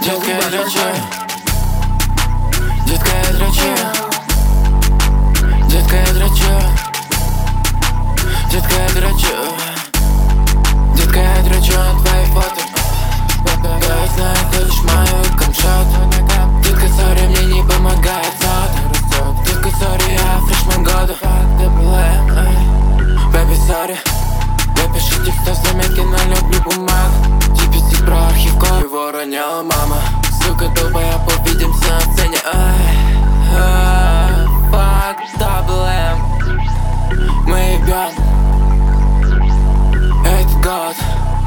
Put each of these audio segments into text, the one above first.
Детка, я дрочу. Детка, я дрочу. Детка, я дрочу. Детка, я дрочу. Детка, я дрочу на твои фото. Я знаю, хочешь мою камшот. Детка, сори, мне не помогает зад. Детка, сори, я фрешман года. Бэби, сори. Я пишу текстов, заметки, но люблю бумаг. Типистик про архив, его роняла мама. Сука, долбая, увидимся на сцене. Fuck, double M. Мы ебем этот год.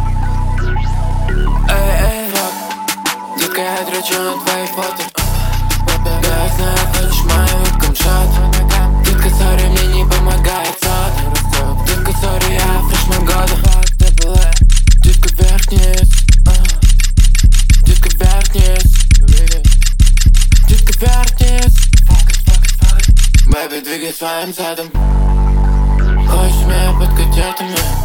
Fuck. Детка, я дрочу на твои фото. Я знаю, хочешь мою камшот. Детка, сори, мне не помогает зад. Детка, сори, я фрешман года. Детка, вверх-вниз. Детка, вверх-вниз. Детка, вверх-вниз. Бэби, двигай своим задом. Хочешь меня под котятами?